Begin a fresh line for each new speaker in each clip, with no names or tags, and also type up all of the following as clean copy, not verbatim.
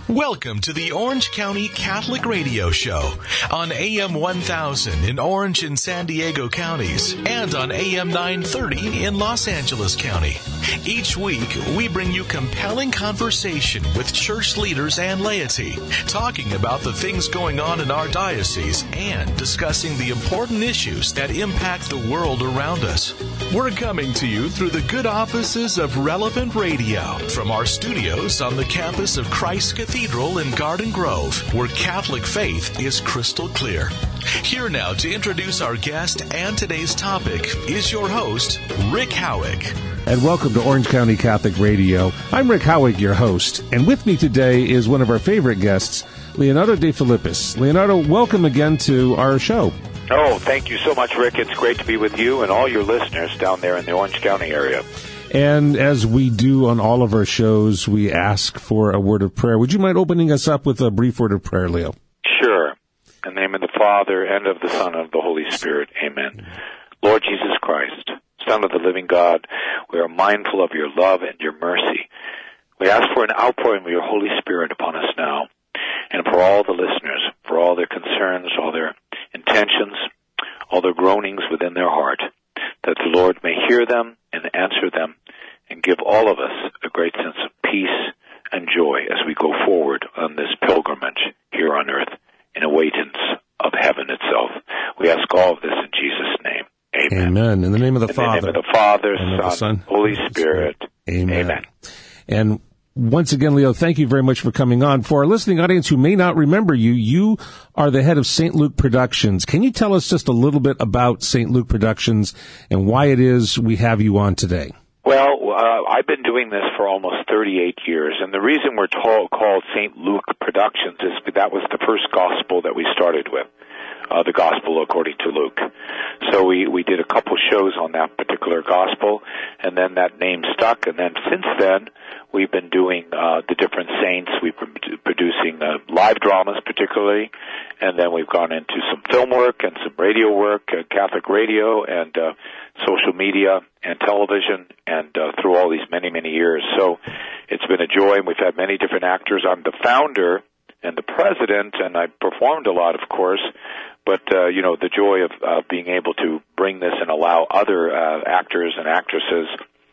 Welcome to the Orange County Catholic Radio Show on AM 1000 in Orange and San Diego counties and on AM 930 in Los Angeles County. Each week, we bring you compelling conversation with church leaders and laity, talking about the things going on in our diocese and discussing the important issues that impact the world around us. We're coming to you through the good offices of Relevant Radio from our studios on the campus of Christ Cathedral in Garden Grove, where Catholic faith is crystal clear. Here now to introduce our guest and today's topic is your host, Rick Howig.
And welcome to Orange County Catholic Radio. I'm Rick Howig, your host, and with me today is one of our favorite guests, Leonardo De Filippis. Leonardo, welcome again to our show.
Oh, thank you so much, Rick. It's great to be with you and all your listeners down there in the Orange County area.
And as we do on all of our shows, we ask for a word of prayer. Would you mind opening us up with a brief word of prayer, Leo?
Sure. In the name of the Father, and of the Son, and of the Holy Spirit. Amen. Lord Jesus Christ, Son of the living God, we are mindful of your love and your mercy. We ask for an outpouring of your Holy Spirit upon us now, and for all the listeners, for all their concerns, all their intentions, all their groanings within their heart, that the Lord may hear them and answer them, and give all of us a great sense of peace and joy as we go forward on this pilgrimage here on earth in awaitance of heaven itself. We ask all of this in Jesus' name. Amen.
Amen. In the name of the Father,
in the name of the Father,
and of the Son,
Holy Spirit.
Amen.
Amen.
And once again, Leo, thank you very much for coming on. For our listening audience who may not remember you, you are the head of St. Luke Productions. Can you tell us just a little bit about St. Luke Productions and why it is we have you on today?
Well, I've been doing this for almost 38 years, and the reason we're called St. Luke Productions is that was the first gospel that we started with, the gospel according to Luke. So we did a couple shows on that particular gospel, and then that name stuck, and then since then, we've been doing the different saints. We've been producing live dramas particularly, and then we've gone into some film work and some radio work, Catholic radio, and social media and television, and through all these many, many years. So it's been a joy, and we've had many different actors. I'm the founder and the president, and I performed a lot, of course, but, the joy of being able to bring this and allow other actors and actresses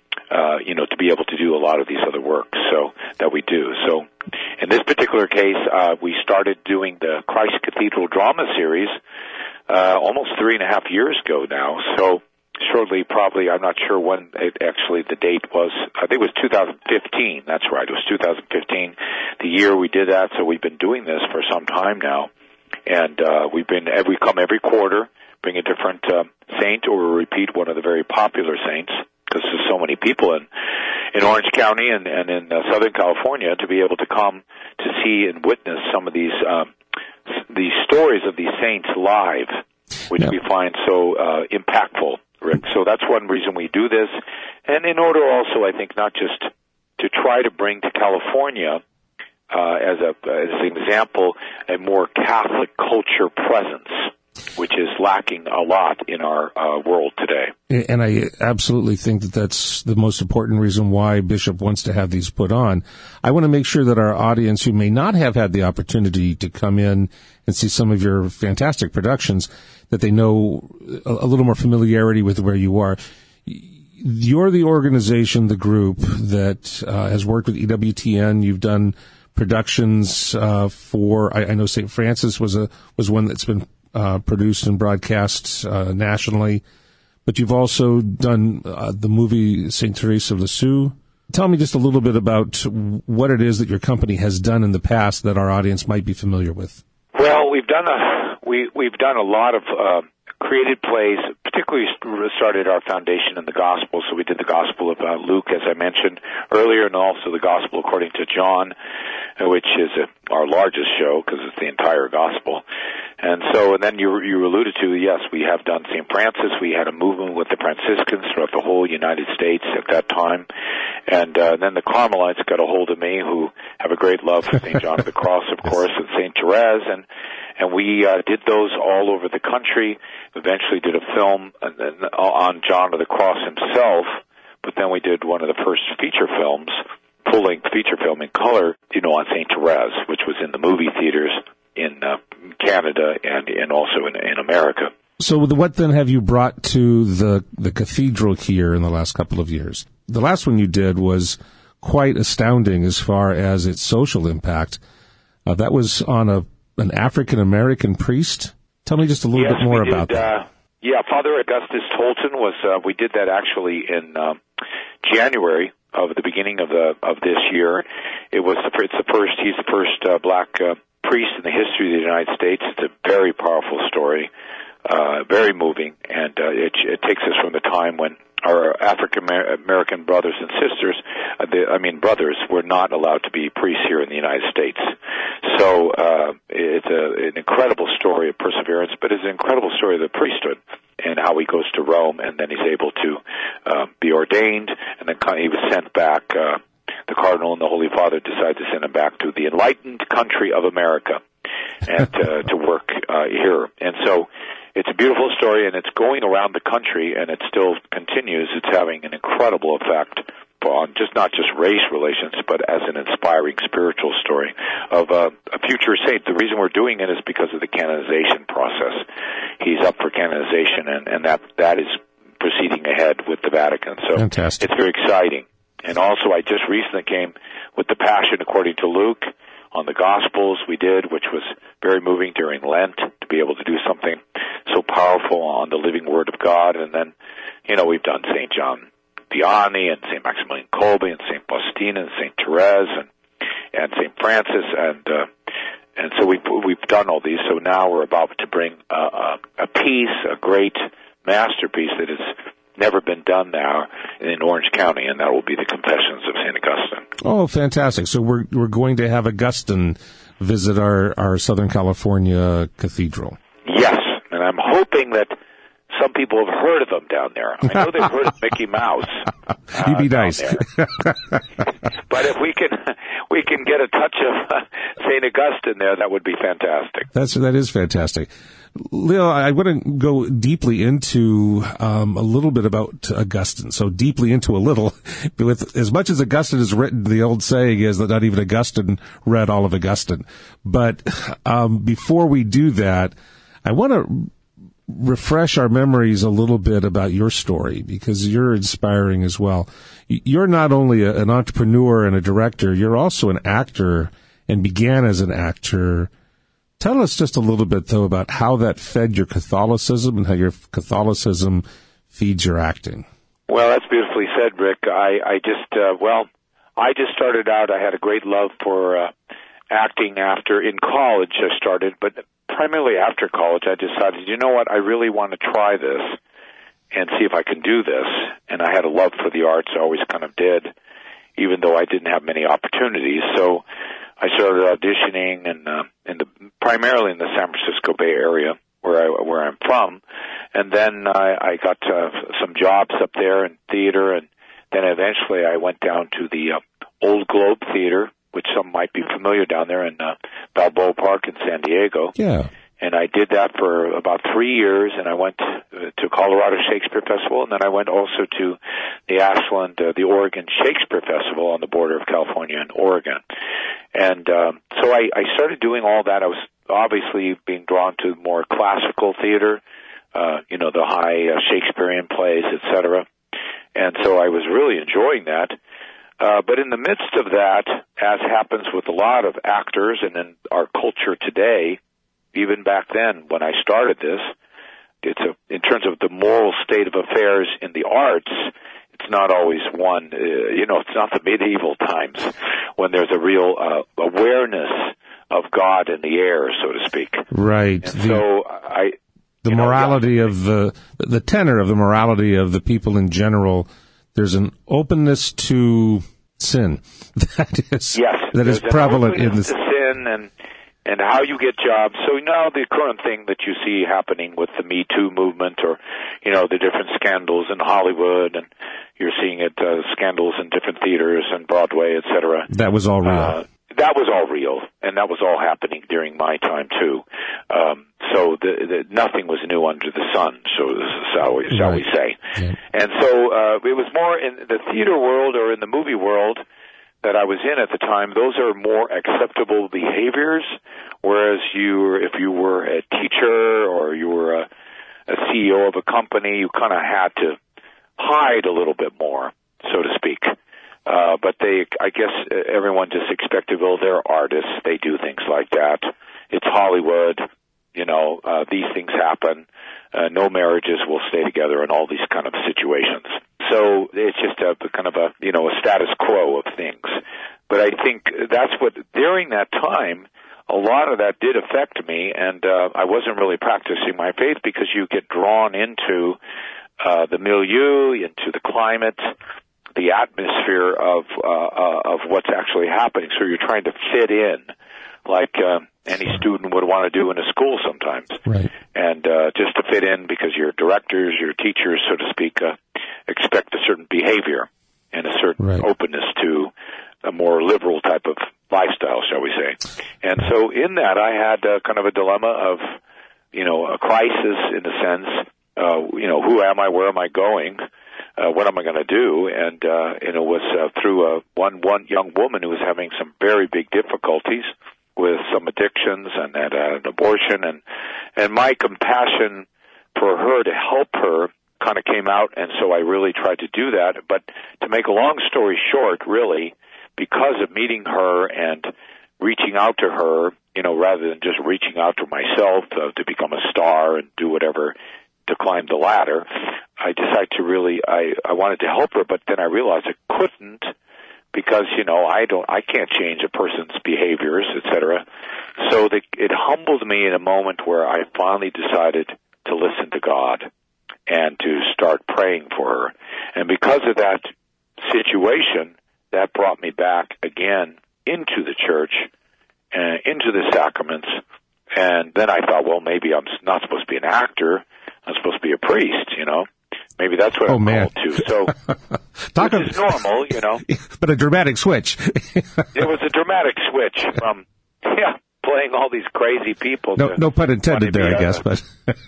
to be able to do a lot of these other works that we do. So in this particular case, we started doing the Christ Cathedral drama series almost 3.5 years ago now. So shortly, probably, I'm not sure when the date was. I think it was 2015. That's right. It was 2015, the year we did that. So we've been doing this for some time now. And we come every quarter, bring a different saint or repeat one of the very popular saints, because there's so many people in Orange County and in Southern California to be able to come to see and witness some of these stories of these saints live, which we find so impactful, Rick. So that's one reason we do this. And in order also, I think, not just to try to bring to California, as an example, a more Catholic culture presence, which is lacking a lot in our world today.
And I absolutely think that that's the most important reason why Bishop wants to have these put on. I want to make sure that our audience who may not have had the opportunity to come in and see some of your fantastic productions, that they know a little more familiarity with where you are. You're the organization, the group that has worked with EWTN. You've done productions for, I know St. Francis was one that's been produced and broadcast nationally, but you've also done the movie St. Teresa of Lisieux. Tell me just a little bit about what it is that your company has done in the past that our audience might be familiar with.
Well, we've done a lot of created plays, particularly started our foundation in the Gospel. So we did the Gospel of Luke, as I mentioned earlier, and also the Gospel according to John, which is our largest show because it's the entire Gospel. And then you alluded to, yes, we have done St. Francis. We had a movement with the Franciscans throughout the whole United States at that time. And then the Carmelites got a hold of me, who have a great love for St. John of the Cross, of course, and St. Therese. And we did those all over the country, eventually did a film on John of the Cross himself, but then we did one of the first feature films full-length feature film in color, on St. Therese, which was in the movie theaters in Canada and also in America.
So what then have you brought to the cathedral here in the last couple of years? The last one you did was quite astounding as far as its social impact. That was on an African-American priest. Tell me just a little bit more about that.
Father Augustus Tolton we did that actually in January of the beginning of this year. He's the first black priest in the history of the United States. It's a very powerful story, very moving, and it takes us from the time when our African American brothers and sisters, brothers, were not allowed to be priests here in the United States. So it's an incredible story of perseverance, but it's an incredible story of the priesthood and how he goes to Rome, and then he's able to be ordained, and then he was sent back. The Cardinal and the Holy Father decided to send him back to the enlightened country of America and to work here. And so it's a beautiful story, and it's going around the country, and it still continues. It's having an incredible effect on not just race relations, but as an inspiring spiritual story of a future saint. The reason we're doing it is because of the canonization process. He's up for canonization, and that is proceeding ahead with the Vatican. So
fantastic.
It's very exciting. And also, I just recently came with the Passion according to Luke on the Gospels we did, which was very moving during Lent to be able to do something so powerful on the living Word of God. And then, we've done St. John Vianney and St. Maximilian Kolbe and St. Faustina and St. Therese and St. Francis. And so we've done all these. So now we're about to bring a piece, a great masterpiece that has never been done now in Orange County, and that will be the Confessions of St. Augustine.
Oh, fantastic. So we're going to have Augustine visit our Southern California cathedral.
Yes, and I'm hoping that some people have heard of him down there. I know they've heard of Mickey Mouse.
You'd be nice.
But if we can get a touch of St. Augustine there, that would be fantastic.
That is fantastic. Leo, I want to go deeply into a little bit about Augustine. So deeply into a little. With as much as Augustine has written, the old saying is that not even Augustine read all of Augustine. But before we do that, I want to refresh our memories a little bit about your story, because you're inspiring as well. You're not only an entrepreneur and a director, you're also an actor and began as an actor. Tell us just a little bit, though, about how that fed your Catholicism and how your Catholicism feeds your acting.
Well, that's beautifully said, Rick. I just started out. I had a great love for acting in college. I started, but primarily after college, I decided, you know what, I really want to try this and see if I can do this. And I had a love for the arts. I always kind of did, even though I didn't have many opportunities. So I started auditioning primarily in the San Francisco Bay Area, where I'm from, and then I got some jobs up there in theater, and then eventually I went down to the Old Globe Theater, which some might be familiar down there in Balboa Park in San Diego.
Yeah.
And I did that for about 3 years, and I went to Colorado Shakespeare Festival, and then I went also to the Ashland, the Oregon Shakespeare Festival on the border of California and Oregon. And so I started doing all that. I was obviously being drawn to more classical theater, the high Shakespearean plays, etc. And so I was really enjoying that. But in the midst of that, as happens with a lot of actors and in our culture today, even back then when I started this, in terms of the moral state of affairs in the arts, it's not always one, it's not the medieval times when there's a real awareness of God in the air, so to speak.
Right. The morality of the tenor of the morality of the people in general, there's an openness to sin that is prevalent in this.
Sin and how you get jobs. So now the current thing that you see happening with the Me Too movement, or the different scandals in Hollywood, and you're seeing it scandals in different theaters and Broadway, etc.
That was all real.
That was all real, and that was all happening during my time too. So nothing was new under the sun, shall we say. Yeah. And so it was more in the theater world or in the movie world. that I was in at the time, those are more acceptable behaviors, whereas if you were a teacher or you were a CEO of a company, you kind of had to hide a little bit more, so to speak. But I guess everyone just expected, well, they're artists, they do things like that. It's Hollywood, these things happen. No marriages will stay together in all these kind of situations. So it's just a kind of a status quo of things. But I think that's what, during that time, a lot of that did affect me, and I wasn't really practicing my faith because you get drawn into the milieu, into the climate, the atmosphere of what's actually happening. So you're trying to fit in, like any student would want to do in a school sometimes.
Right.
And just to fit in because your directors, your teachers, so to speak, expect a certain behavior and a certain openness to a more liberal type of lifestyle, shall we say. And so in that, I had kind of a dilemma of, a crisis in a sense. Who am I? Where am I going? What am I going to do? And it was through one young woman who was having some very big difficulties with some addictions and had an abortion, and my compassion for her to help her kind of came out, and so I really tried to do that. But to make a long story short, really, because of meeting her and reaching out to her, rather than just reaching out to myself to become a star and do whatever to climb the ladder, I decided to really, I wanted to help her, but then I realized I couldn't because, I can't change a person's behaviors, etc. So it humbled me in a moment where I finally decided to listen to God and to start praying for her. And because of that situation, that brought me back again into the church, into the sacraments. And then I thought, well, maybe I'm not supposed to be an actor. I'm supposed to be a priest, Maybe that's what I'm called to. So, which is normal,
But a dramatic switch.
It was a dramatic switch from, playing all these crazy people.
No pun intended there, I guess, but.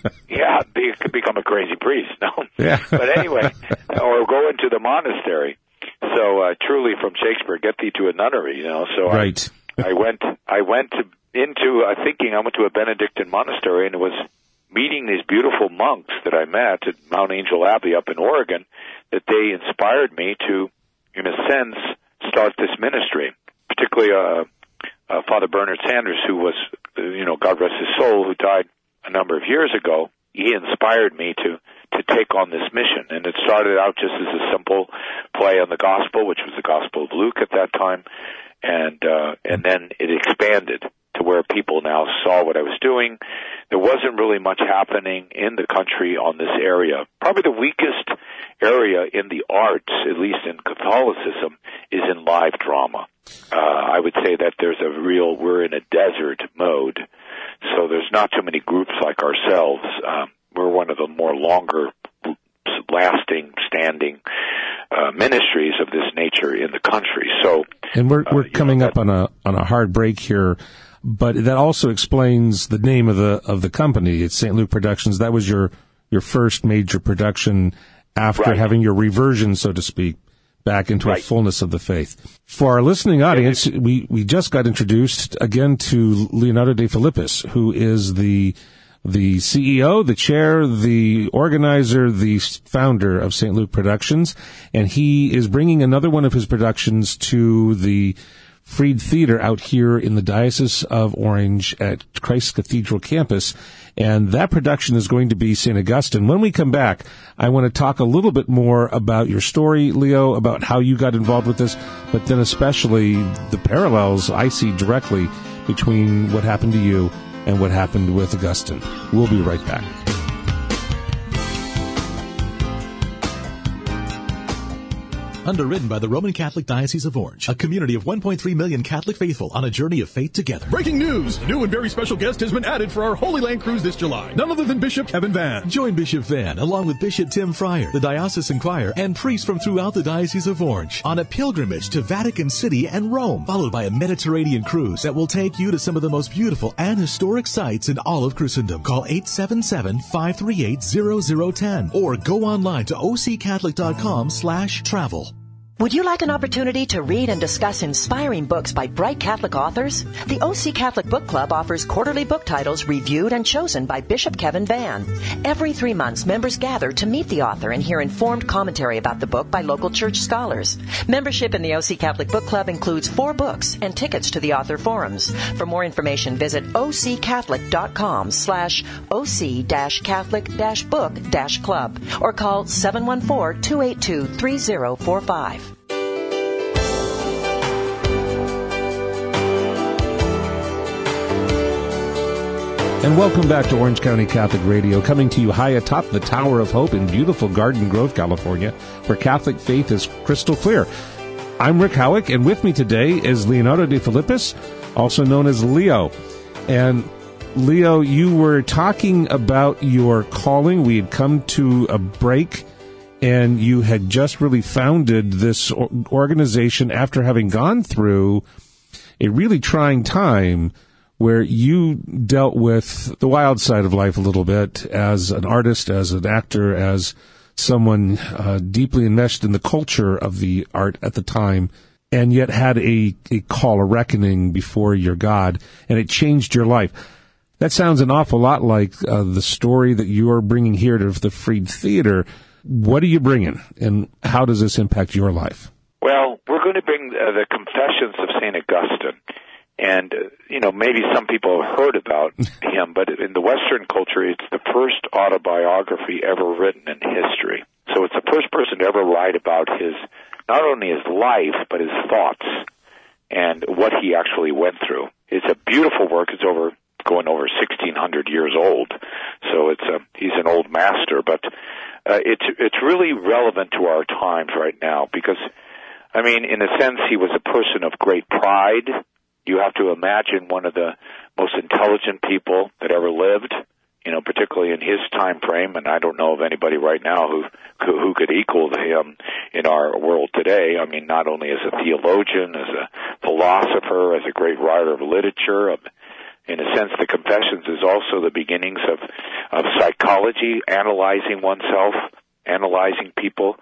You could become a crazy priest, no?
Yeah.
But anyway, or go into the monastery. So, truly from Shakespeare, get thee to a nunnery, So
right.
I went to a Benedictine monastery, and it was meeting these beautiful monks that I met at Mount Angel Abbey up in Oregon, that they inspired me to, in a sense, start this ministry. Particularly Father Bernard Sanders, who was, God rest his soul, who died a number of years ago. He inspired me to take on this mission. And it started out just as a simple play on the gospel, which was the Gospel of Luke at that time. And then it expanded to where people now saw what I was doing. There wasn't really much happening in the country on this area. Probably the weakest area in the arts, at least in Catholicism, is in live drama. I would say that we're in a desert mode, so there's not too many groups like ourselves. We're one of the more longer lasting, standing ministries of this nature in the country. So,
and we're coming up on a hard break here, but that also explains the name of the company. It's St. Luke Productions. That was your first major production after having your reversion, so to speak, back into a fullness of the faith. For our listening audience, we just got introduced again to Leonardo De Filippis, who is the CEO, the chair, the organizer, the founder of St. Luke Productions, and he is bringing another one of his productions to the Freed Theater out here in the Diocese of Orange at Christ Cathedral campus, and that production is going to be St. Augustine. When we come back, I want to talk a little bit more about your story, Leo, about how you got involved with this, but then especially the parallels I see directly between what happened to you and what happened with Augustine. We'll be right back.
Underwritten by the Roman Catholic Diocese of Orange, a community of 1.3 million Catholic faithful on a journey of faith together.
Breaking news! A new and very special guest has been added for our Holy Land Cruise this July. None other than Bishop Kevin Vann.
Join Bishop Vann along with Bishop Tim Fryer, the diocesan choir, and priests from throughout the Diocese of Orange on a pilgrimage to Vatican City and Rome, followed by a Mediterranean cruise that will take you to some of the most beautiful and historic sites in all of Christendom. Call 877-538-0010 or go online to occatholic.com/travel.
Would you like an opportunity to read and discuss inspiring books by bright Catholic authors? The OC Catholic Book Club offers quarterly book titles reviewed and chosen by Bishop Kevin Vann. Every 3 months, members gather to meet the author and hear informed commentary about the book by local church scholars. Membership in the OC Catholic Book Club includes 4 books and tickets to the author forums. For more information, visit occatholic.com/OC-Catholic-book-club or call 714-282-3045.
And welcome back to Orange County Catholic Radio, coming to you high atop the Tower of Hope in beautiful Garden Grove, California, where Catholic faith is crystal clear. I'm Rick Howick, and with me today is Leonardo De Filippis, also known as Leo. And Leo, you were talking about your calling. We had come to a break, and you had just really founded this organization after having gone through a really trying time where you dealt with the wild side of life a little bit as an artist, as an actor, as someone deeply enmeshed in the culture of the art at the time, and yet had a call, a reckoning before your God, and it changed your life. That sounds an awful lot like the story that you are bringing here to the Fried Theater. What are you bringing, and how does this impact your life?
Well, we're going to bring the Confessions of St. Augustine. And, maybe some people have heard about him, but in the Western culture, it's the first autobiography ever written in history. So it's the first person to ever write about not only his life, but his thoughts and what he actually went through. It's a beautiful work. It's going over 1,600 years old. So he's an old master, but it's really relevant to our times right now because, in a sense, he was a person of great pride. You have to imagine one of the most intelligent people that ever lived, particularly in his time frame, and I don't know of anybody right now who could equal him in our world today. Not only as a theologian, as a philosopher, as a great writer of literature. In a sense, the Confessions is also the beginnings of psychology, analyzing oneself, analyzing people,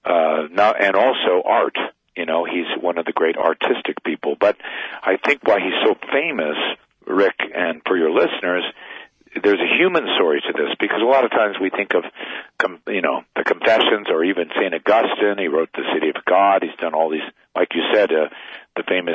and also art. He's one of the great artistic people. But I think why he's so famous, Rick, and for your listeners, there's a human story to this, because a lot of times we think of, the Confessions or even St. Augustine. He wrote The City of God. He's done all these, like you said, the famous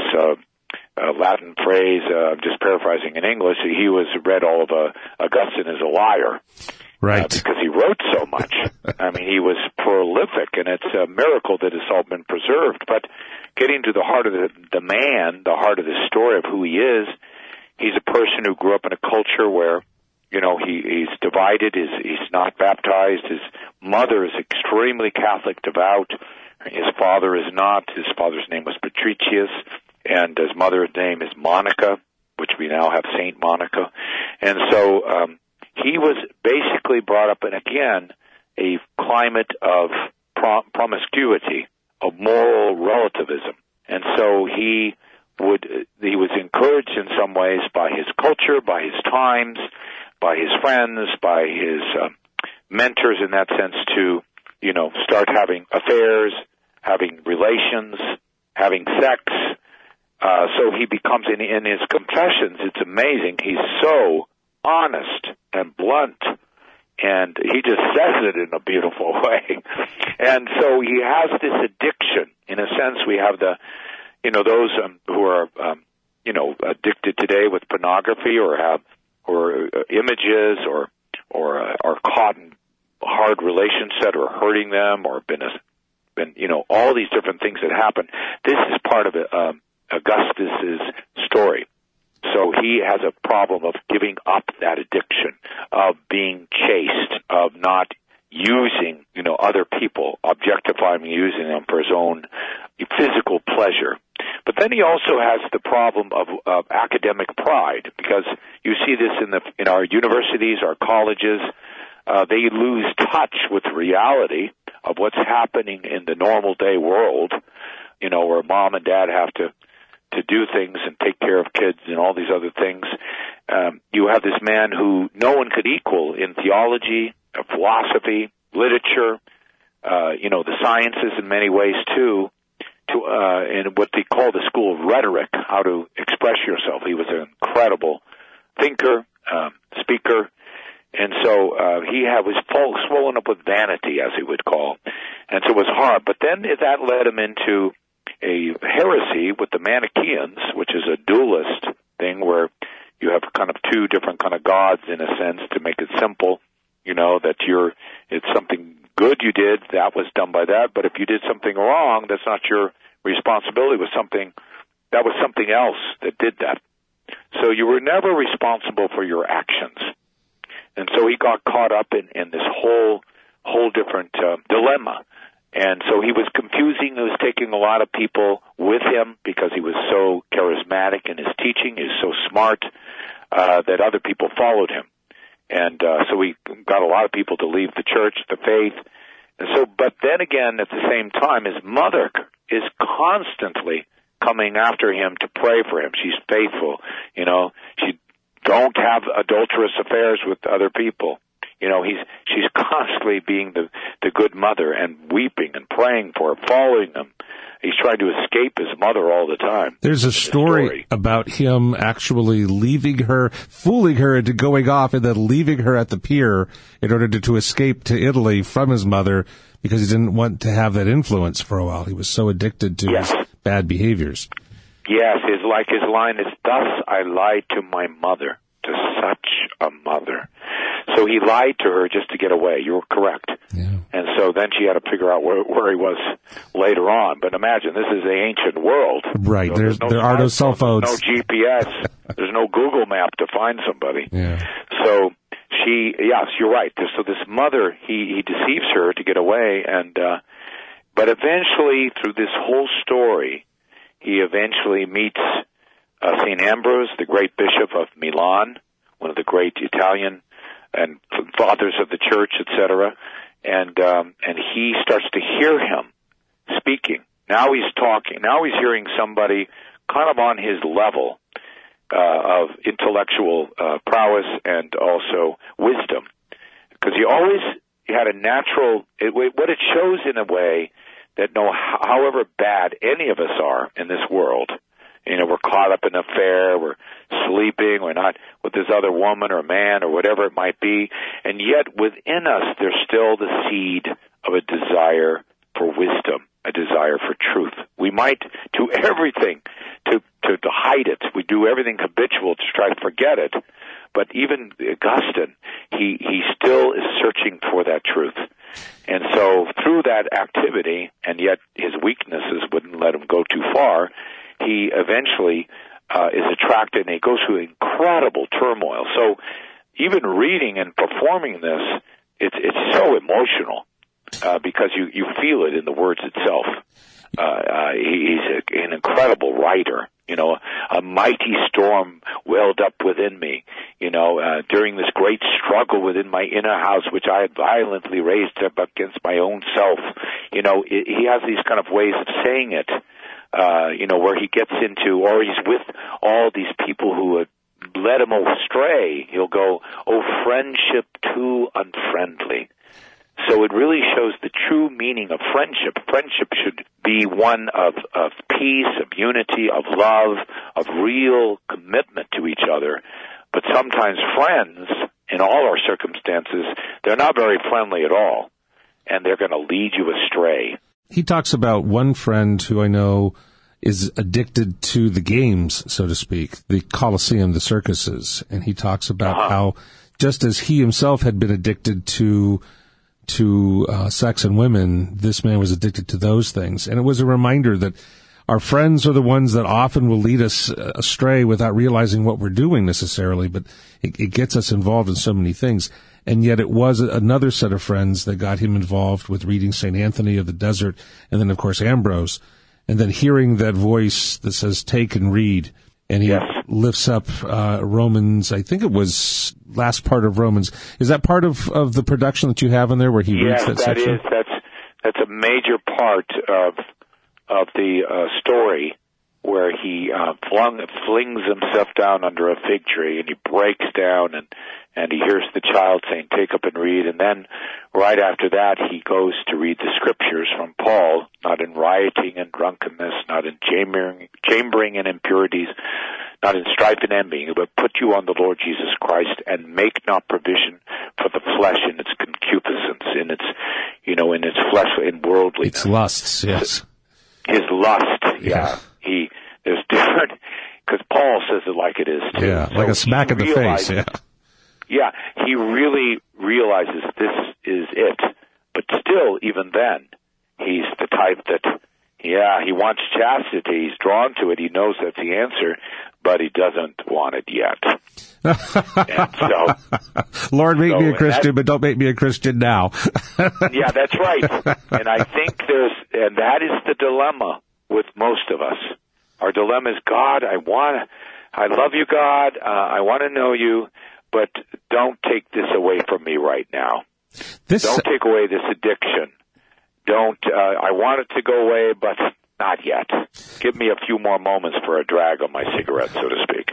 Latin phrase, I'm just paraphrasing in English, he read all of Augustine as a liar.
Right.
Because he wrote so much. He was prolific, and it's a miracle that it's all been preserved. But getting to the heart of the man, the heart of the story of who he is, he's a person who grew up in a culture where, he's divided, he's not baptized. His mother is extremely Catholic, devout. His father is not. His father's name was Patricius, and his mother's name is Monica, which we now have Saint Monica. And so he was basically brought up in, again, a climate of promiscuity, of moral relativism. And so he was encouraged in some ways by his culture, by his times, by his friends, by his mentors in that sense to, start having affairs, having relations, having sex. So he becomes, in his Confessions, it's amazing, he's so honest and blunt, and he just says it in a beautiful way. And so he has this addiction. In a sense, we have those who are, addicted today with pornography or images or are caught in hard relations that are hurting them or been all these different things that happen. This is part of Augustus's story. So he has a problem of giving up that addiction, of being chaste, of not using, other people, objectifying and using them for his own physical pleasure. But then he also has the problem of academic pride, because you see this in our universities, our colleges. They lose touch with reality of what's happening in the normal day world, where mom and dad have to do things and take care of kids and all these other things. You have this man who no one could equal in theology, philosophy, literature, the sciences in many ways too. in what they call the school of rhetoric, how to express yourself. He was an incredible thinker, speaker, and so he was swollen up with vanity, as he would call, and so it was hard. But then that led him into a heresy with the Manichaeans, which is a dualist thing where you have kind of two different kind of gods, in a sense, to make it simple. That it's something good you did, that was done by that, but if you did something wrong, that's not your responsibility. That was something else that did that. So you were never responsible for your actions. And so he got caught up in this whole different dilemma. And so he was confusing. He was taking a lot of people with him because he was so charismatic in his teaching. He was so smart that other people followed him. And so he got a lot of people to leave the church, the faith. And so, but then again, at the same time, his mother is constantly coming after him to pray for him. She's faithful. She don't have adulterous affairs with other people. She's constantly being the good mother and weeping and praying for him, following him. He's trying to escape his mother all the time.
There's a story about him actually leaving her, fooling her into going off, and then leaving her at the pier in order to escape to Italy from his mother because he didn't want to have that influence for a while. He was so addicted to his bad behaviors.
Yes, his line is, "Thus I lied to my mother, to such a mother." So he lied to her just to get away. You're correct.
Yeah.
And so then she had to figure out where he was later on. But imagine, this is the ancient world.
Right. So there are no cell phones.
There's no GPS. There's no Google map to find somebody.
Yeah.
So yes, you're right. So this mother, he deceives her to get away. But eventually, through this whole story, he eventually meets St. Ambrose, the great bishop of Milan, one of the great Italian and fathers of the church, etc. And he starts to hear him speaking. Now he's talking. Now he's hearing somebody kind of on his level of intellectual prowess and also wisdom, because he had a natural. What it shows in a way that however bad any of us are in this world. We're caught up in an affair, we're sleeping, we're not with this other woman or man or whatever it might be, and yet within us there's still the seed of a desire for wisdom, a desire for truth. We might do everything to hide it. We do everything habitual to try to forget it, but even Augustine, he still is searching for that truth. And so through that activity, and yet his weaknesses wouldn't let him go too far, he eventually is attracted, and he goes through incredible turmoil. So even reading and performing this, it's so emotional because you feel it in the words itself. He's an incredible writer. A mighty storm welled up within me, during this great struggle within my inner house, which I had violently raised up against my own self. He has these kind of ways of saying it. Where he gets into, or he's with all these people who had led him astray, he'll go, "Oh, friendship too unfriendly." So it really shows the true meaning of friendship. Friendship should be one of peace, of unity, of love, of real commitment to each other. But sometimes friends, in all our circumstances, they're not very friendly at all, and they're going to lead you astray.
He talks about one friend who I know is addicted to the games, so to speak, the Colosseum, the circuses. And he talks about how just as he himself had been addicted to sex and women, this man was addicted to those things. And it was a reminder that our friends are the ones that often will lead us astray without realizing what we're doing necessarily, but it gets us involved in so many things. And yet it was another set of friends that got him involved with reading St. Anthony of the Desert, and then, of course, Ambrose, and then hearing that voice that says, "Take and read." And he lifts up Romans, I think it was last part of Romans. Is that part of the production that you have in there where he reads that section?
Yes, that's a major part of the story. where he flings himself down under a fig tree, and he breaks down, and he hears the child saying, "Take up and read." And then right after that, he goes to read the scriptures from Paul, not in rioting and drunkenness, not in chambering and impurities, not in strife and envying, but put you on the Lord Jesus Christ, and make not provision for the flesh in its concupiscence, in its, in its flesh, in worldly.
Its lusts, yes.
His lust, yeah. There's different, because Paul says it like it is, too.
Yeah, like a smack in the face, yeah.
Yeah, he really realizes this is it. But still, even then, he's the type that, he wants chastity. He's drawn to it. He knows that's the answer, but he doesn't want it yet. And so,
Lord, make me a Christian, but don't make me a Christian now.
Yeah, that's right. And I think and that is the dilemma with most of us. Our dilemma is, God, I love you, God. I want to know you, but don't take this away from me right now. Don't take away this addiction. I want it to go away, but not yet. Give me a few more moments for a drag on my cigarette, so to speak.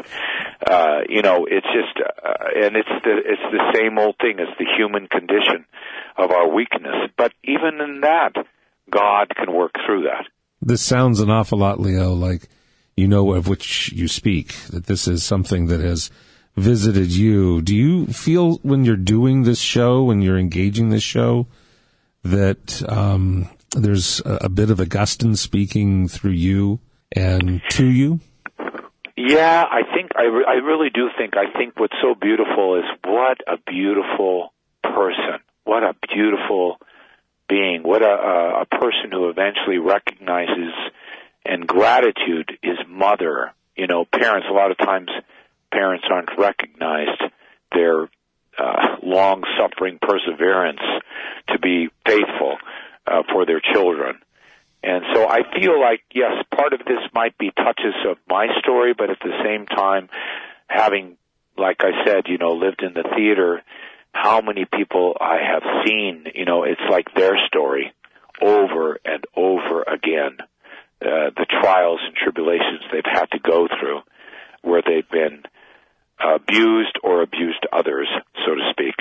It's just, and it's the same old thing as the human condition of our weakness. But even in that, God can work through that.
This sounds an awful lot, Leo, like of which you speak, that this is something that has visited you. Do you feel when you're doing this show, when you're engaging this show, that there's a bit of Augustine speaking through you and to you?
Yeah, I really do think. I think what's so beautiful is what a beautiful person, what a beautiful being, what a person who eventually recognizes and gratitude his mother. Parents, a lot of times parents aren't recognized. Their long-suffering perseverance to be faithful for their children. And so I feel like, yes, part of this might be touches of my story, but at the same time, having, like I said, lived in the theater, how many people I have seen, it's like their story over and over again. The trials and tribulations they've had to go through, where they've been abused or abused others, so to speak.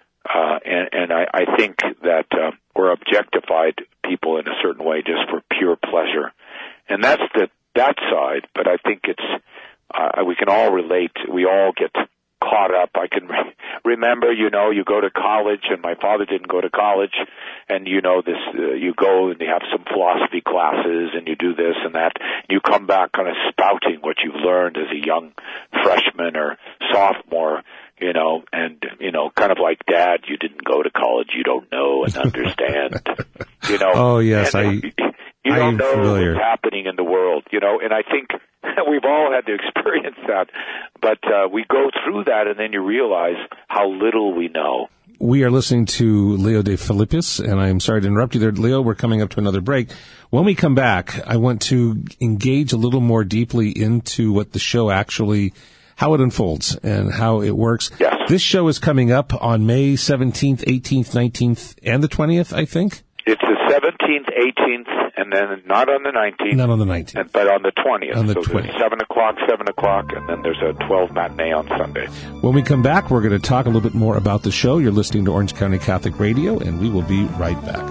And I think that we're objectified people in a certain way just for pure pleasure. And that's that side, but I think it's, we can all relate. We all get caught up. I can remember, you go to college, and my father didn't go to college, and you go and you have some philosophy classes, and you do this and that, and you come back kind of spouting what you've learned as a young freshman or sophomore, and, kind of like, Dad, you didn't go to college, you don't know and understand,
Oh, yes,
you don't know
familiar.
what's happening in the world, and I think we've all had to experience that, but we go through that, and then you realize how little we know.
We are listening to Leo de Philippis, and I'm sorry to interrupt you there, Leo. We're coming up to another break. When we come back, I want to engage a little more deeply into what the show actually, how it unfolds and how it works.
Yes.
This show is coming up on May 17th, 18th, 19th, and the 20th, I think.
It's the 17th, 18th, and then not on the 19th.
Not on the 19th.
But on the 20th.
On the
so
20th.
There's 7 o'clock, and then there's a 12 matinee on Sunday.
When we come back, we're going to talk a little bit more about the show. You're listening to Orange County Catholic Radio, and we will be right back.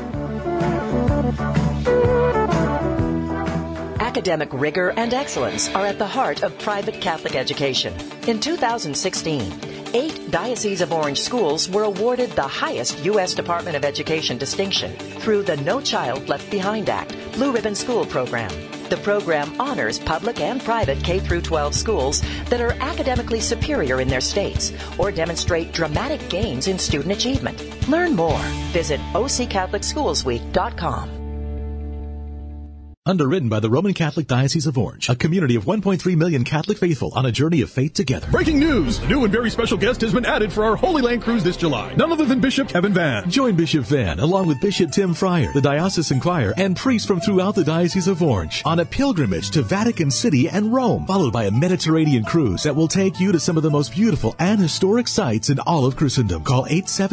Academic rigor and excellence are at the heart of private Catholic education. In 2016, 8 Diocese of Orange schools were awarded the highest U.S. Department of Education distinction through the No Child Left Behind Act Blue Ribbon School Program. The program honors public and private K-12 schools that are academically superior in their states or demonstrate dramatic gains in student achievement. Learn more. Visit OCCatholicSchoolsWeek.com.
Underwritten by the Roman Catholic Diocese of Orange, a community of 1.3 million Catholic faithful on a journey of faith together.
Breaking news! A new and very special guest has been added for our Holy Land Cruise this July. None other than Bishop Kevin Vann.
Join Bishop Vann along with Bishop Tim Fryer, the diocesan choir, and priests from throughout the Diocese of Orange on a pilgrimage to Vatican City and Rome, followed by a Mediterranean cruise that will take you to some of the most beautiful and historic sites in all of Christendom. Call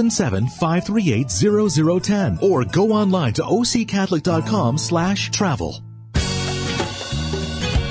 877-538-0010 or go online to occatholic.com/travel.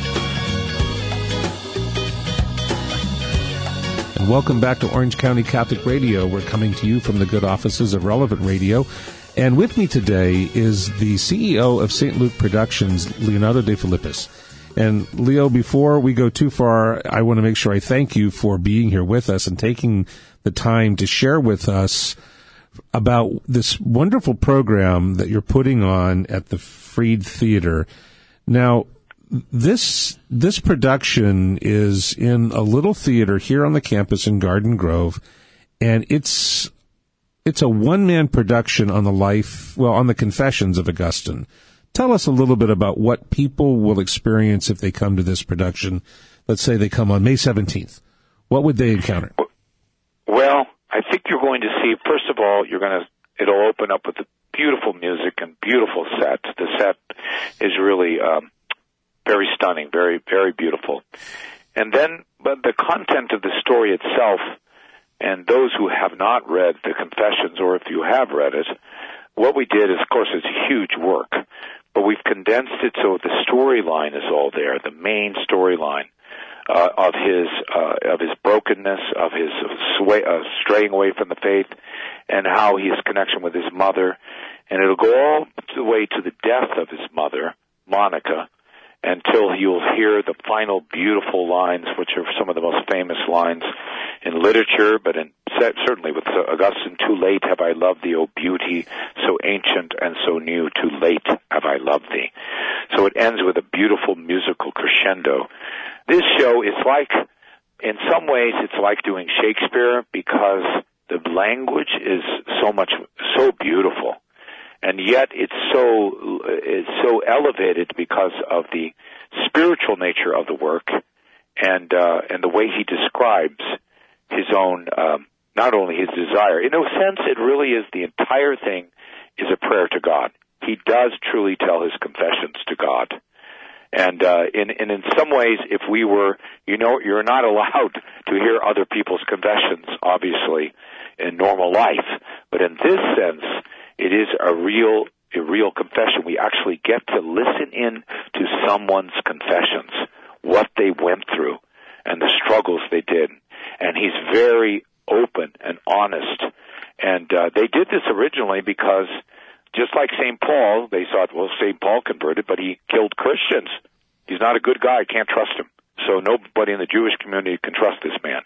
and welcome back to Orange County Catholic Radio. We're coming to you from the good offices of Relevant Radio. And with me today is the CEO of St. Luke Productions, Leonardo De Filippis. And Leo, before we go too far, I want to make sure I thank you for being here with us and taking the time to share with us about this wonderful program that you're putting on at the Freed Theater. Now, this production is in a little theater here on the campus in Garden Grove, and it's a one-man production on the Confessions of Augustine. Tell us a little bit about what people will experience if they come to this production. Let's say they come on May 17th. What would they encounter?
Well, I think you're going to see, first of all, it'll open up with the beautiful music and beautiful set. The set is really very stunning, very, very beautiful. And then, but the content of the story itself, and those who have not read the Confessions, or if you have read it, what we did is, of course, it's huge work, but we've condensed it so the storyline is all there, the main storyline of his brokenness, of his straying away from the faith, and how his connection with his mother, and it'll go all the way to the death of his mother, Monica, until you'll hear the final beautiful lines, which are some of the most famous lines in literature, but certainly with Augustine, "Too late have I loved thee, O beauty, so ancient and so new, too late have I loved thee." So it ends with a beautiful musical crescendo. This show is like, in some ways, it's like doing Shakespeare because the language is so beautiful. And yet it's so elevated because of the spiritual nature of the work and the way he describes his own, not only his desire. In a sense, it really is, the entire thing is a prayer to God. He does truly tell his confessions to God. And in some ways, if we were, you're not allowed to hear other people's confessions, obviously, in normal life. But in this sense, it is a real confession. We actually get to listen in to someone's confessions, what they went through, and the struggles they did. And he's very open and honest. And they did this originally because, just like St. Paul, they thought, well, St. Paul converted, but he killed Christians. He's not a good guy. Can't trust him. So nobody in the Jewish community can trust this man.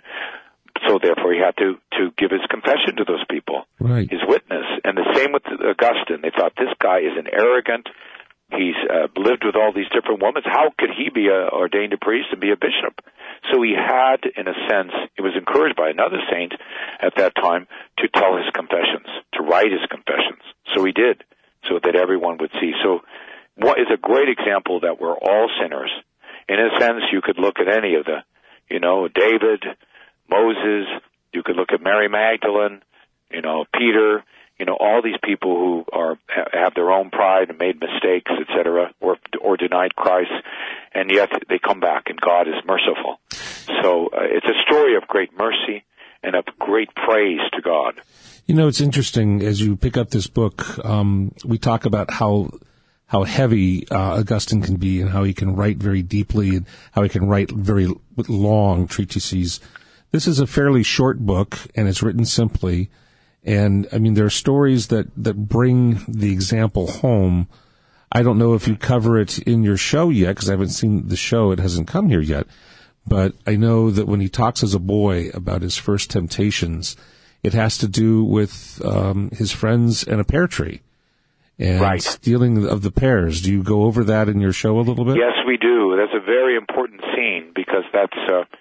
So therefore, he had to give his confession to those people,
right,
his witness. And the same with Augustine. They thought, this guy is an arrogant. He's lived with all these different women. How could he be ordained a priest and be a bishop? So he had, in a sense, he was encouraged by another saint at that time to tell his confessions, to write his confessions. So he did, so that everyone would see. So what is a great example that we're all sinners. In a sense, you could look at any of the, David, Moses, you could look at Mary Magdalene, Peter, all these people who have their own pride and made mistakes, etc., or denied Christ, and yet they come back, and God is merciful. So it's a story of great mercy and of great praise to God.
It's interesting, as you pick up this book, we talk about how heavy Augustine can be and how he can write very deeply and how he can write very long treatises. This is a fairly short book, and it's written simply. And, there are stories that bring the example home. I don't know if you cover it in your show yet, because I haven't seen the show. It hasn't come here yet. But I know that when he talks as a boy about his first temptations, it has to do with his friends and a pear tree and
right,
stealing of the pears. Do you go over that in your show a little bit?
Yes, we do. That's a very important scene because that's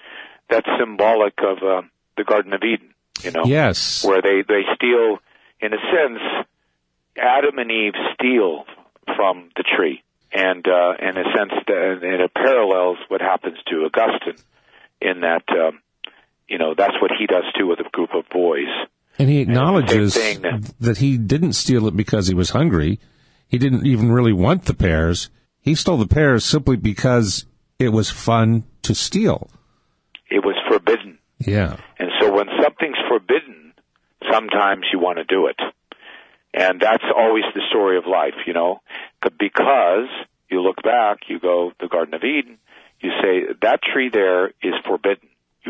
symbolic of the Garden of Eden,
Yes.
Where they steal, in a sense, Adam and Eve steal from the tree. And in a sense, it parallels what happens to Augustine in that, that's what he does too with a group of boys.
And he acknowledges that he didn't steal it because he was hungry. He didn't even really want the pears. He stole the pears simply because it was fun to steal.
It was forbidden.
Yeah.
And so when something's forbidden, sometimes you want to do it. And that's always the story of life, because you look back, you go, the Garden of Eden, you say, that tree there is forbidden. You cannot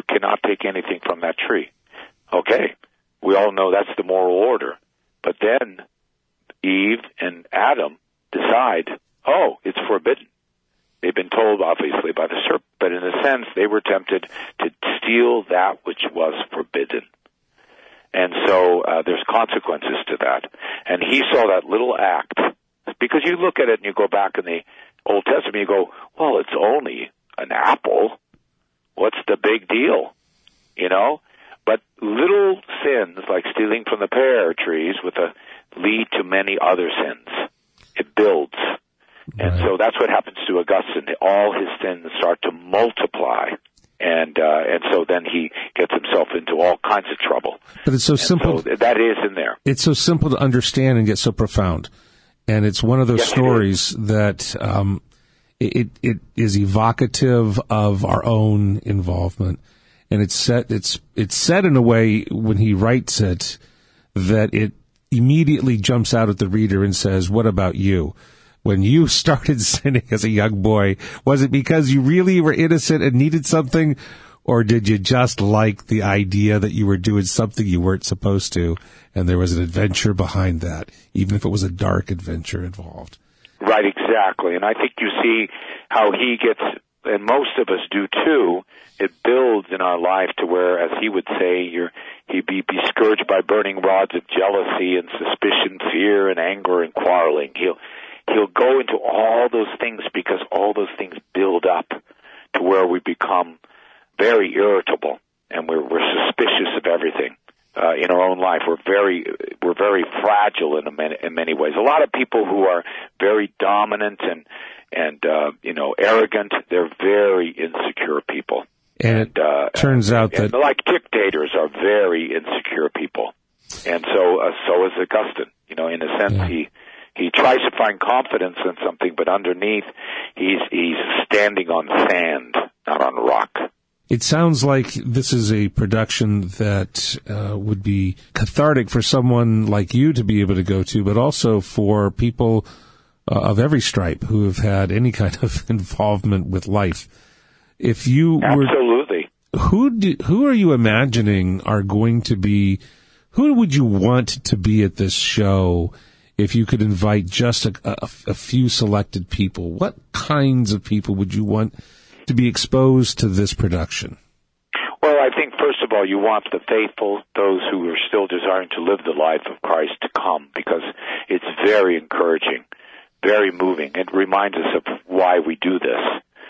take anything from that tree. Okay, we all know that's the moral order. But then Eve and Adam decide, oh, it's forbidden. They've been told, obviously, by the serpent, but in a sense, they were tempted to steal that which was forbidden. And so there's consequences to that. And he saw that little act, because you look at it and you go back in the Old Testament, you go, well, it's only an apple. What's the big deal? You know? But little sins, like stealing from the pear trees, lead to many other sins. It builds. And so that's what happens to Augustine. All his sins start to multiply. And so then he gets himself into all kinds of trouble.
But it's so simple.
So that is in there.
It's so simple to understand and yet so profound. And it's one of those stories that it is evocative of our own involvement. And it's said in a way when he writes it that it immediately jumps out at the reader and says, what about you? When you started sinning as a young boy, was it because you really were innocent and needed something, or did you just like the idea that you were doing something you weren't supposed to, and there was an adventure behind that, even if it was a dark adventure involved? Right,
exactly. And I think you see how he gets, and most of us do too, it builds in our life to where, as he would say, he'd be scourged by burning rods of jealousy and suspicion, fear and anger and quarreling. He'll go into all those things because all those things build up to where we become very irritable and we're suspicious of everything in our own life. We're very fragile in many ways. A lot of people who are very dominant and arrogant, they're very insecure people.
And it turns out that
like dictators are very insecure people. And so is Augustine. In a sense, he tries to find confidence in something, but underneath, he's standing on sand, not on rock.
It sounds like this is a production that would be cathartic for someone like you to be able to go to, but also for people of every stripe who have had any kind of involvement with life. If you
Absolutely.
Who are you imagining are going to be? Who would you want to be at this show? If you could invite just a few selected people, what kinds of people would you want to be exposed to this production?
Well, I think, first of all, you want the faithful, those who are still desiring to live the life of Christ, to come, because it's very encouraging, very moving. It reminds us of why we do this,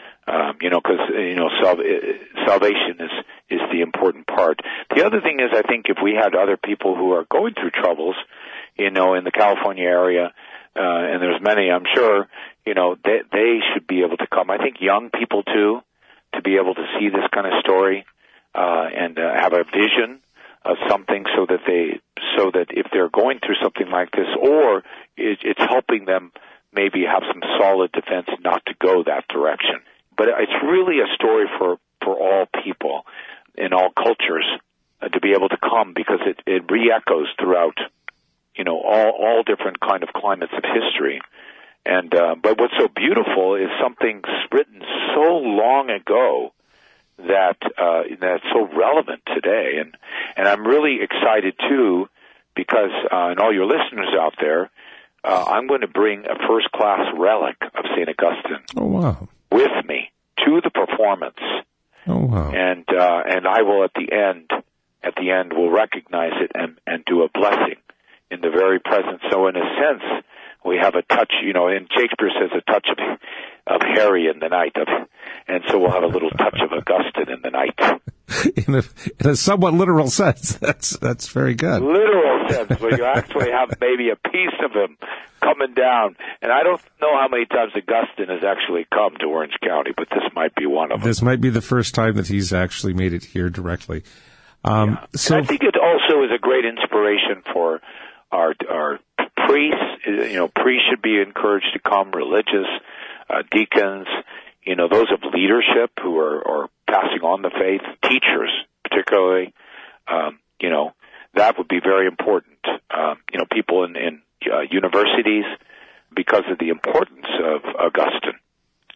salvation is the important part. The other thing is, I think if we had other people who are going through troubles, in the California area, and there's many, I'm sure, they should be able to come. I think young people, too, to be able to see this kind of story and have a vision of something so that if they're going through something like this, or it's helping them maybe have some solid defense not to go that direction. But it's really a story for all people in all cultures to be able to come, because it re-echoes throughout all different kind of climates of history. And but what's so beautiful is something written so long ago that's so relevant today. And I'm really excited too, because and all your listeners out there, I'm going to bring a first-class relic of St. Augustine.
Oh, wow.
With me to the performance.
Oh, wow.
And I will at the end will recognize it and do a blessing in the very presence. So in a sense, we have a touch, and Shakespeare says a touch of Harry in the night, and so we'll have a little touch of Augustine in the night.
In a somewhat literal sense, that's very good.
Literal sense, where you actually have maybe a piece of him coming down. And I don't know how many times Augustine has actually come to Orange County, but this might be one of them.
This might be the first time that he's actually made it here directly.
So I think it also is a great inspiration for our priests. Priests should be encouraged to come, religious, deacons, those of leadership who are passing on the faith, teachers particularly, that would be very important. People in universities, because of the importance of Augustine.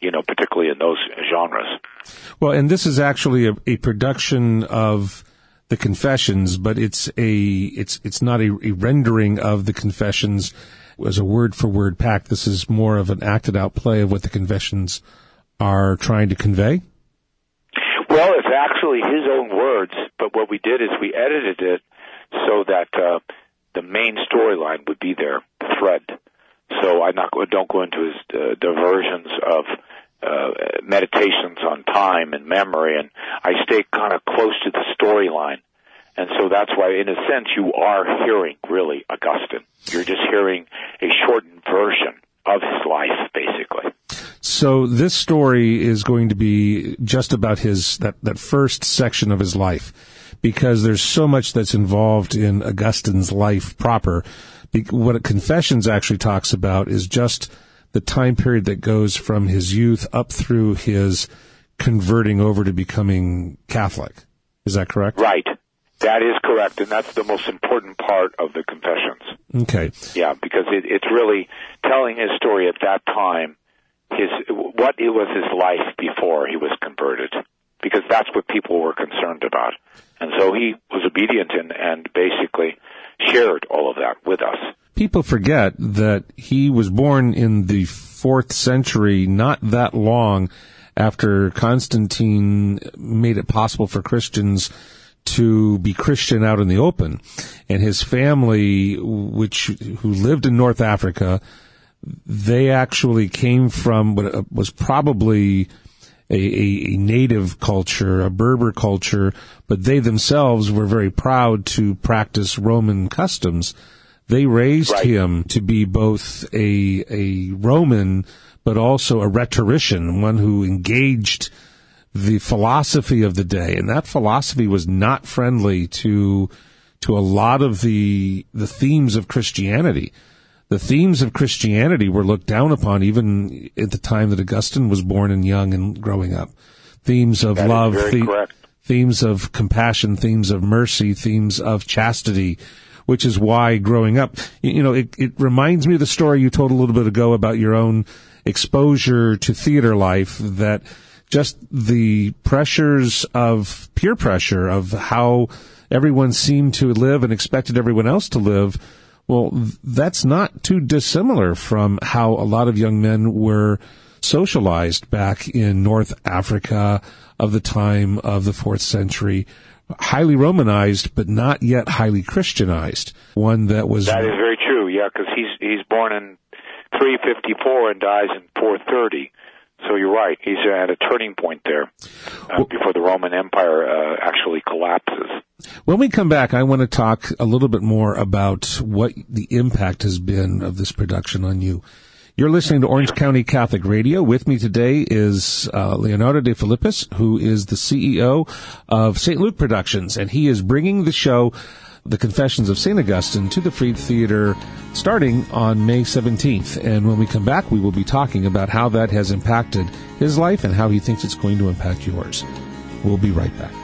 particularly in those genres.
Well, and this is actually a production of the Confessions, but it's not a rendering of the Confessions as a word-for-word pack. This is more of an acted-out play of what the Confessions are trying to convey?
Well, it's actually his own words, but what we did is we edited it so that the main storyline would be there, the thread. So I don't go into his diversions of meditations on time and memory, and I stay kind of close to the storyline. And so that's why, in a sense, you are hearing, really, Augustine. You're just hearing a shortened version of his life, basically.
So this story is going to be just about that first section of his life, because there's so much that's involved in Augustine's life proper. What Confessions actually talks about is just the time period that goes from his youth up through his converting over to becoming Catholic. Is that correct?
Right. That is correct, and that's the most important part of the Confessions.
Okay.
Yeah, because it's really telling his story at that time, what it was his life before he was converted, because that's what people were concerned about. And so he was obedient and basically shared all of that with us.
People forget that he was born in the 4th century, not that long after Constantine made it possible for Christians to be Christian out in the open. And his family, who lived in North Africa, they actually came from what was probably a native culture, a Berber culture, but they themselves were very proud to practice Roman customs. They raised him to be both a Roman, but also a rhetorician, one who engaged the philosophy of the day. And that philosophy was not friendly to a lot of the themes of Christianity. The themes of Christianity were looked down upon even at the time that Augustine was born and young and growing up. Themes of love, themes of compassion, themes of mercy, themes of chastity, which is why growing up, it reminds me of the story you told a little bit ago about your own exposure to theater life, that just the pressures of peer pressure of how everyone seemed to live and expected everyone else to live. Well, that's not too dissimilar from how a lot of young men were socialized back in North Africa of the time of the 4th century. Highly Romanized, but not yet highly Christianized. One that was...
That is very true, yeah, because he's born in 354 and dies in 430. So you're right. He's at a turning point there before the Roman Empire actually collapses.
When we come back, I want to talk a little bit more about what the impact has been of this production on you. You're listening to Orange County Catholic Radio. With me today is Leonardo De Filippis, who is the CEO of St. Luke Productions, and he is bringing the show, The Confessions of St. Augustine, to the Fried Theater starting on May 17th. And when we come back, we will be talking about how that has impacted his life and how he thinks it's going to impact yours. We'll be right back.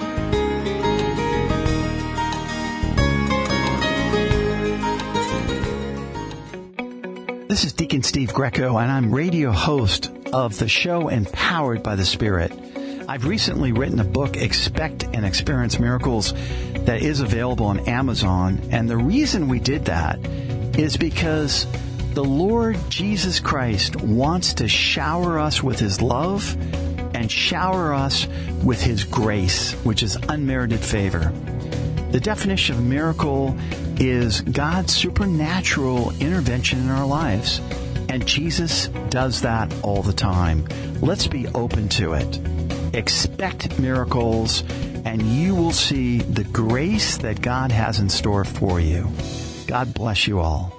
This is Deacon Steve Greco, and I'm radio host of the show Empowered by the Spirit. I've recently written a book, Expect and Experience Miracles, that is available on Amazon. And the reason we did that is because the Lord Jesus Christ wants to shower us with His love and shower us with His grace, which is unmerited favor. The definition of miracle is God's supernatural intervention in our lives. And Jesus does that all the time. Let's be open to it. Expect miracles, and you will see the grace that God has in store for you. God bless you all.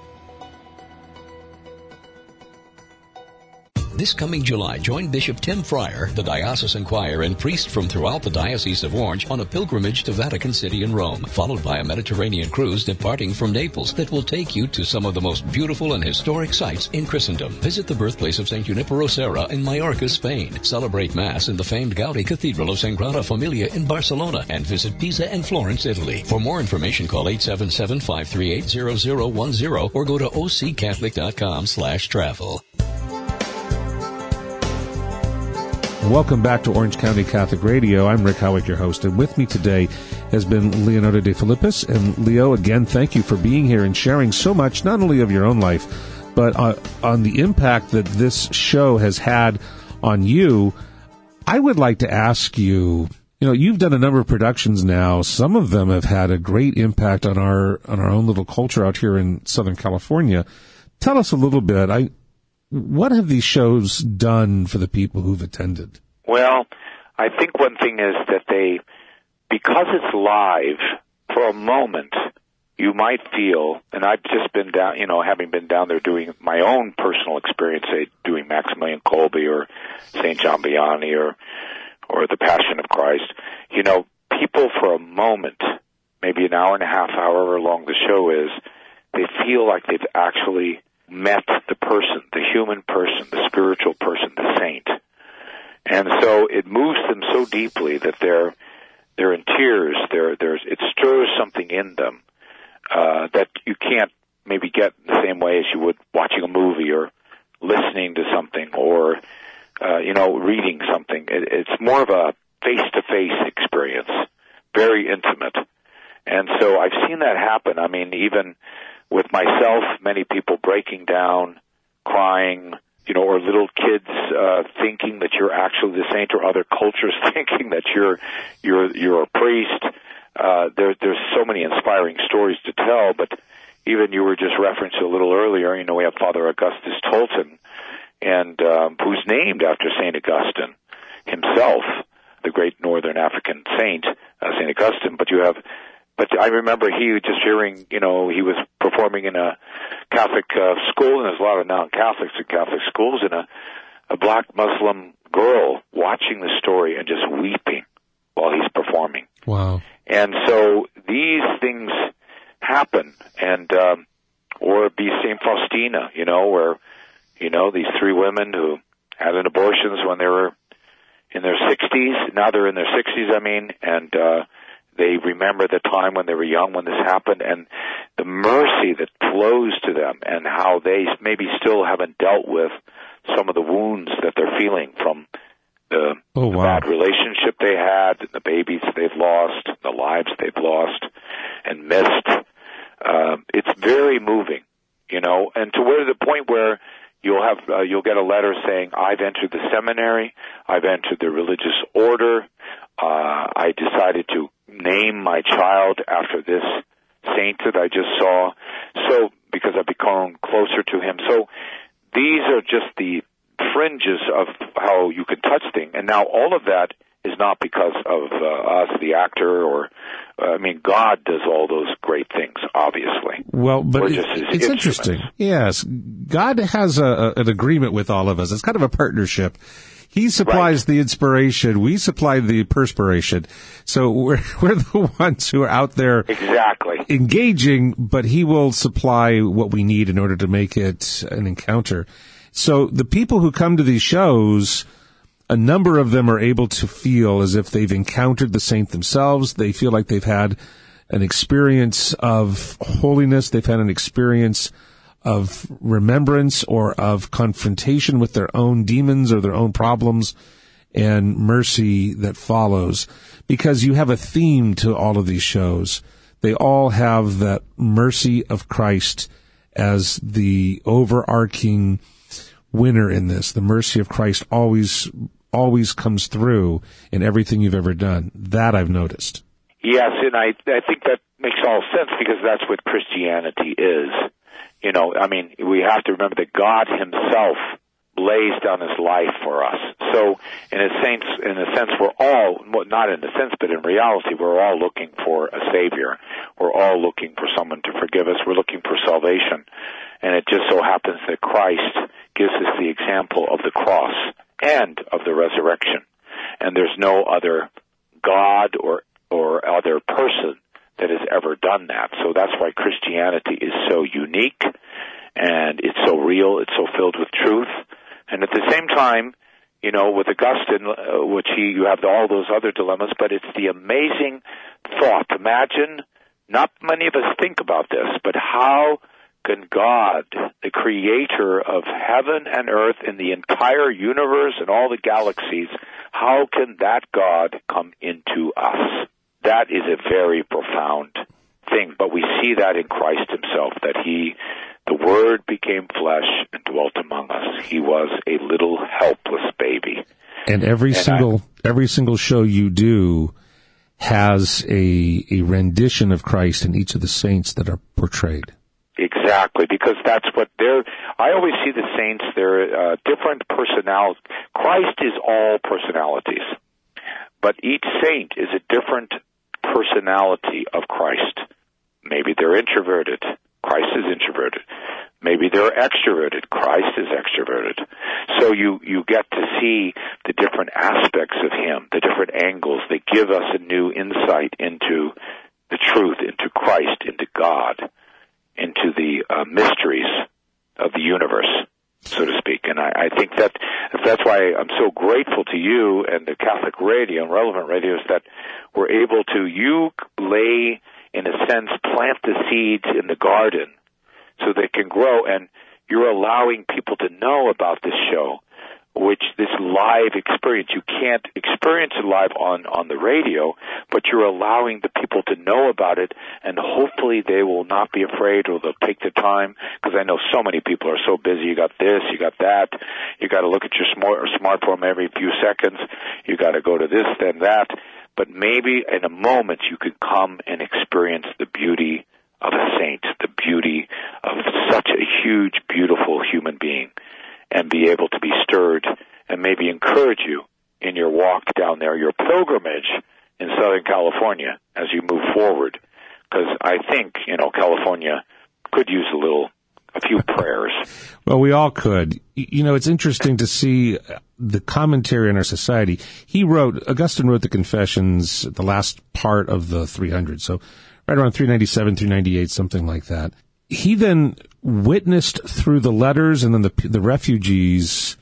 This coming July, join Bishop Tim Fryer, the diocesan choir, and priests from throughout the Diocese of Orange on a pilgrimage to Vatican City and Rome, followed by a Mediterranean cruise departing from Naples that will take you to some of the most beautiful and historic sites in Christendom. Visit the birthplace of St. Junipero Serra in Mallorca, Spain. Celebrate Mass in the famed Gaudi Cathedral of Sagrada Familia in Barcelona, and visit Pisa and Florence, Italy. For more information, call 877-538-0010 or go to occatholic.com/travel.
Welcome back to Orange County Catholic Radio. I'm Rick Howick, your host, and with me today has been Leonardo De Filippis. And Leo, again, thank you for being here and sharing so much, not only of your own life, but on the impact that this show has had on you. I would like to ask you, you've done a number of productions now. Some of them have had a great impact on our own little culture out here in Southern California. Tell us a little bit. What have these shows done for the people who've attended?
Well, I think one thing is that because it's live, for a moment, you might feel, and I've just been down, having been down there doing my own personal experience, say, doing Maximilian Kolbe or St. John Vianney or The Passion of Christ, people for a moment, maybe an hour and a half, however long the show is, they feel like they've actually met the person, the human person, the spiritual person, the saint. And so it moves them so deeply that they're in tears. It stirs something in them that you can't maybe get the same way as you would watching a movie or listening to something or reading something. It's more of a face-to-face experience, very intimate. And so I've seen that happen. I mean, even with myself, many people breaking down, crying, or little kids thinking that you're actually the saint, or other cultures thinking that you're a priest. There's so many inspiring stories to tell, but even you were just referenced a little earlier, we have Father Augustus Tolton, and who's named after St. Augustine himself, the great northern African saint, St. Augustine. But I remember just hearing, he was performing in a Catholic school, and there's a lot of non-Catholics in Catholic schools, and a black Muslim girl watching the story and just weeping while he's performing.
Wow.
And so these things happen, and or be St. Faustina, where, these three women who had abortions when they were in their 60s, now they're in their 60s, and they remember the time when they were young when this happened, and the mercy that flows to them, and how they maybe still haven't dealt with some of the wounds that they're feeling from the bad relationship they had, the babies they've lost, the lives they've lost and missed. It's very moving, and to where the point where you'll get a letter saying, I've entered the seminary, I've entered the religious order, I decided to name my child after this saint that I just saw, so because I've become closer to him. So these are just the fringes of how you can touch things. And now all of that is not because of us, the actor, or God does all those great things, obviously.
Well, but it's interesting. Yes, God has an agreement with all of us. It's kind of a partnership. He supplies the inspiration. We supply the perspiration. So we're the ones who are out there engaging, but he will supply what we need in order to make it an encounter. So the people who come to these shows, a number of them are able to feel as if they've encountered the saint themselves. They feel like they've had an experience of holiness. They've had an experience of remembrance or of confrontation with their own demons or their own problems, and mercy that follows. Because you have a theme to all of these shows. They all have that mercy of Christ as the overarching winner in this. The mercy of Christ always comes through in everything you've ever done. That I've noticed.
Yes, and I think that makes all sense, because that's what Christianity is. We have to remember that God himself lays down his life for us. So in a sense, we're all, not in a sense, but in reality, we're all looking for a Savior. We're all looking for someone to forgive us. We're looking for salvation. And it just so happens that Christ gives us the example of the cross and of the resurrection. And there's no other God or other person that has ever done that. So that's why Christianity is so unique, and it's so real, it's so filled with truth. And at the same time, with Augustine, you have all those other dilemmas, but it's the amazing thought. Imagine, not many of us think about this, but how can God, the creator of heaven and earth and the entire universe and all the galaxies, how can that God come into us? That is a very profound thing, but we see that in Christ himself, that the Word became flesh and dwelt among us. He was a little helpless baby.
And every single show you do has a rendition of Christ in each of the saints that are portrayed.
Exactly, because that's what I always see the saints, they're different personalities. Christ is all personalities, but each saint is a different personality of Christ. Maybe they're introverted. Christ is introverted. Maybe they're extroverted. Christ is extroverted. So you get to see the different aspects of him, the different angles. They give us a new insight into the truth, into Christ, into God, into the mysteries of the universe, so to speak. And I think that's why I'm so grateful to you and the Catholic Radio and Relevant Radio, is that we're able to, you lay, in a sense, plant the seeds in the garden so they can grow, and you're allowing people to know about this show, which this live experience, you can't experience it live on the radio, but you're allowing the people to know about it, and hopefully they will not be afraid, or they'll take the time, because I know so many people are so busy. You got this, you got that, you got to look at your smartphone every few seconds, you got to go to this, then that, but maybe in a moment you could come and experience the beauty of a saint, the beauty of such a huge, beautiful human being, and be able to be stirred and maybe encourage you in your walk down there, your pilgrimage in Southern California as you move forward. Because I think, California could use a few prayers.
Well, we all could. It's interesting to see the commentary in our society. Augustine wrote the Confessions, the last part of the 300, so right around 397, 398, something like that. He then witnessed through the letters and then the refugees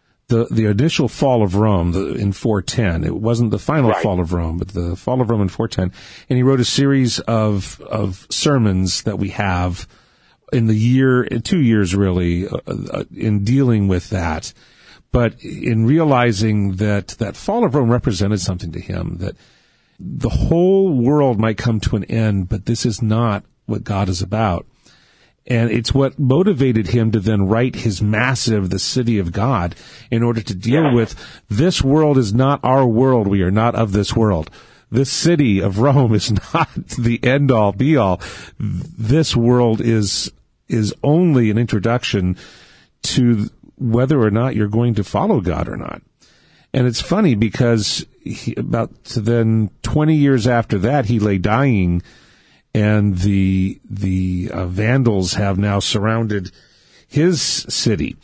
the initial fall of Rome in 410. It wasn't the final fall of Rome, but the fall of Rome in 410. And he wrote a series of sermons that we have in 2 years really, in dealing with that. But in realizing that fall of Rome represented something to him, that the whole world might come to an end, but this is not what God is about. And it's what motivated him to then write his massive The City of God, in order to deal with, this world is not our world. We are not of this world. This city of Rome is not the end-all, be-all. This world is only an introduction to whether or not you're going to follow God or not. And it's funny because about 20 years after that, he lay dying, and the Vandals have now surrounded his city.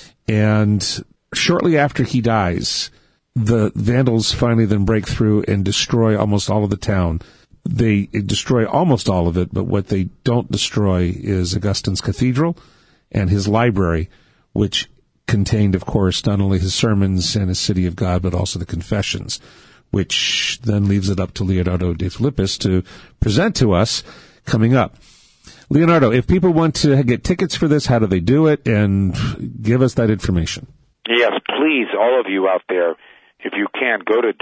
And shortly after he dies, the Vandals finally then break through and destroy almost all of the town. They destroy almost all of it, but what they don't destroy is Augustine's cathedral and his library, which contained, of course, not only his sermons and his City of God, but also the Confessions, which then leaves it up to Leonardo de Philippis to present to us coming up. Leonardo, if people want to get tickets for this, how do they do it? And give us that information.
Yes, please, all of you out there, if you can, go to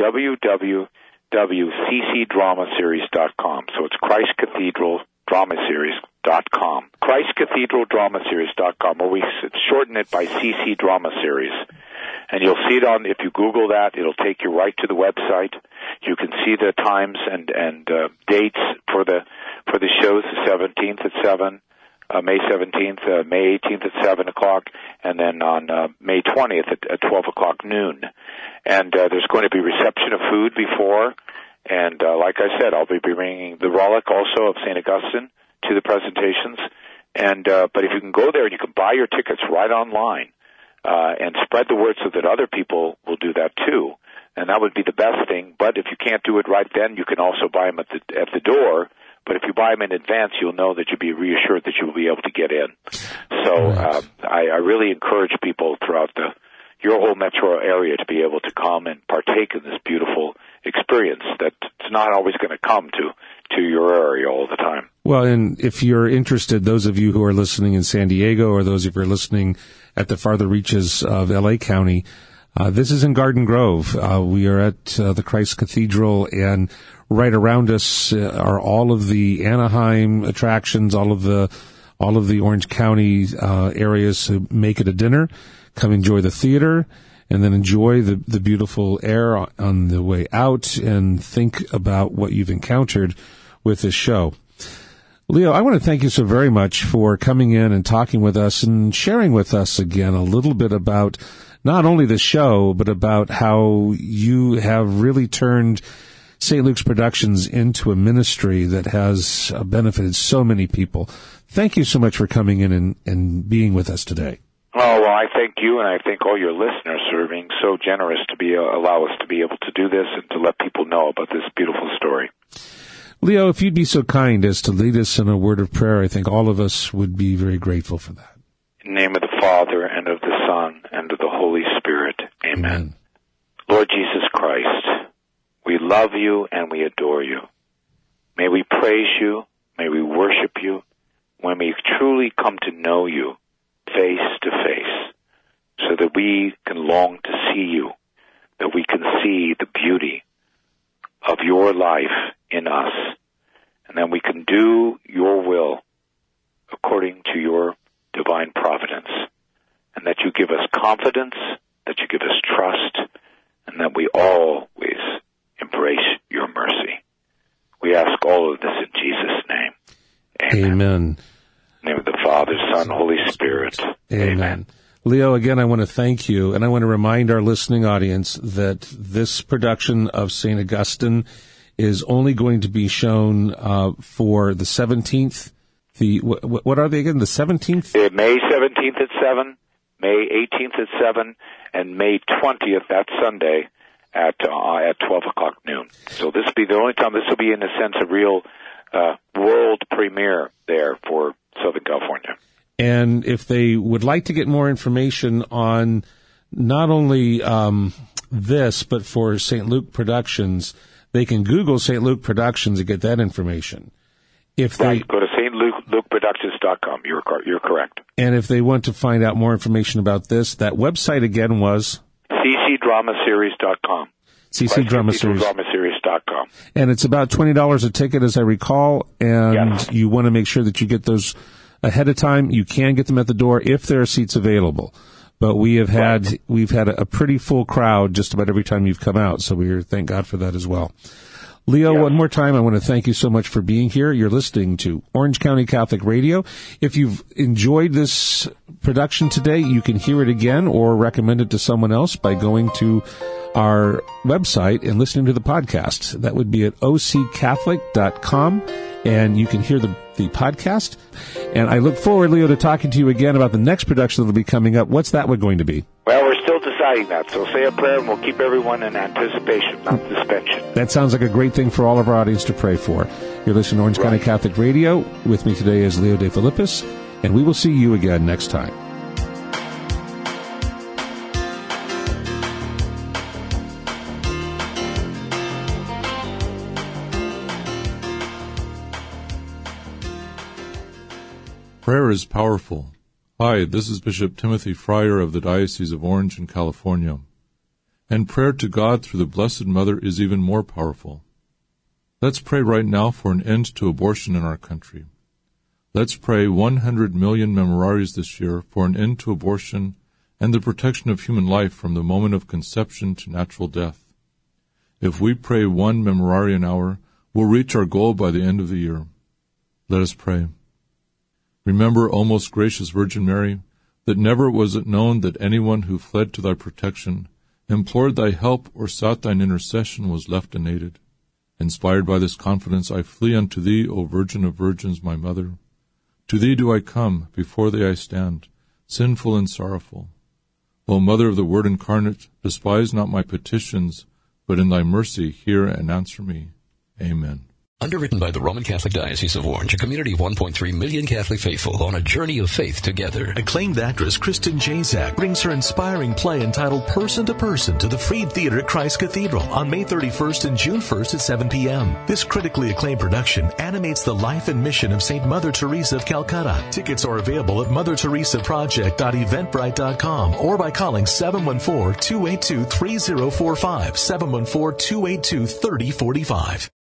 www.ccdramaseries.com. So it's Christ Cathedral Drama Series.com. Christ Cathedral Drama Series.com, or we shorten it by CC Drama Series. And you'll see it if you Google that, it'll take you right to the website. You can see the times and dates for the shows, the 17th at 7, May 17th, May 18th at 7 o'clock, and then on May 20th at 12 o'clock noon. And there's going to be reception of food before, and like I said, I'll be bringing the relic also of St. Augustine to the presentations. And but if you can go there and you can buy your tickets right online, and spread the word so that other people will do that too. And that would be the best thing. But if you can't do it right then, you can also buy them at the door. But if you buy them in advance, you'll know that you'll be reassured that you will be able to get in. So I really encourage people throughout your whole metro area to be able to come and partake in this beautiful experience that's not always going to come to to your area all the time.
Well, and if you're interested, those of you who are listening in San Diego or those of you who are listening at the farther reaches of L.A. County, this is in Garden Grove. We are at the Christ Cathedral, and right around us are all of the Anaheim attractions, all of the Orange County areas. So make it a dinner. Come enjoy the theater, and then enjoy the beautiful air on the way out, and think about what you've encountered with this show. Leo, I want to thank you so very much for coming in and talking with us and sharing with us again a little bit about not only the show, but about how you have really turned St. Luke's Productions into a ministry that has benefited so many people. Thank you so much for coming in and being with us today.
Oh, well, I thank you, and I thank all your listeners for being so generous to allow us to be able to do this and to let people know about this beautiful story.
Leo, if you'd be so kind as to lead us in a word of prayer, I think all of us would be very grateful for that.
In the name of the Father, and of the Son, and of the Holy Spirit. Amen. Lord Jesus Christ, we love you and we adore you. May we praise you, may we worship you, when we truly come to know you face to face, so that we can long to see you, that we can see the beauty of your life in us, and then we can do your will according to your divine providence, and that you give us confidence, that you give us trust, and that we always embrace your mercy. We ask all of this in Jesus' name. Amen.
Amen.
In the name of the Father, Son, Holy Spirit. Amen.
Leo, again, I want to thank you, and I want to remind our listening audience that this production of St. Augustine is only going to be shown for the 17th. What are they again? The 17th?
May 17th at 7, May 18th at 7, and May 20th, that Sunday, at 12 o'clock noon. So this will be the only time. This will be, in a sense, a real world premiere there for Southern California.
And if they would like to get more information on not only this, but for St. Luke Productions, they can Google St. Luke Productions and get that information. If they
go to stlukeproductions.com, you're correct.
And if they want to find out more information about this, that website again was
ccdramaseries.com.
ccdramaseries.com. And it's about $20 a ticket, as I recall. And yes, you want to make sure that you get those ahead of time. You can get them at the door if there are seats available. But we've had a pretty full crowd just about every time you've come out. So we thank God for that as well. Leo, one more time, I want to thank you so much for being here. You're listening to Orange County Catholic Radio. If you've enjoyed this production today, you can hear it again or recommend it to someone else by going to our website and listening to the podcast. That would be at occatholic.com, and you can hear the podcast. And I look forward, Leo, to talking to you again about the next production that will be coming up. What's that one going to be?
Well, we're still deciding that, so say a prayer and we'll keep everyone in anticipation, not suspension.
That sounds like a great thing for all of our audience to pray for. You're listening to Orange County Catholic Radio. With me today is Leo De Filippis, and we will see you again next time.
Prayer is powerful. Hi, this is Bishop Timothy Fryer of the Diocese of Orange in California. And prayer to God through the Blessed Mother is even more powerful. Let's pray right now for an end to abortion in our country. Let's pray 100 million memoraries this year for an end to abortion and the protection of human life from the moment of conception to natural death. If we pray 1 memorare an hour, we'll reach our goal by the end of the year. Let us pray. Remember, O most gracious Virgin Mary, that never was it known that anyone who fled to thy protection, implored thy help, or sought thine intercession was left unaided. Inspired by this confidence, I flee unto thee, O Virgin of Virgins, my Mother. To thee do I come, before thee I stand, sinful and sorrowful. O Mother of the Word incarnate, despise not my petitions, but in thy mercy hear and answer me. Amen.
Underwritten by the Roman Catholic Diocese of Orange, a community of 1.3 million Catholic faithful on a journey of faith together.
Acclaimed actress Kristen Jacek brings her inspiring play entitled Person to Person to the Freed Theater at Christ Cathedral on May 31st and June 1st at 7 p.m. This critically acclaimed production animates the life and mission of St. Mother Teresa of Calcutta. Tickets are available at motherteresaproject.eventbrite.com or by calling 714-282-3045, 714-282-3045.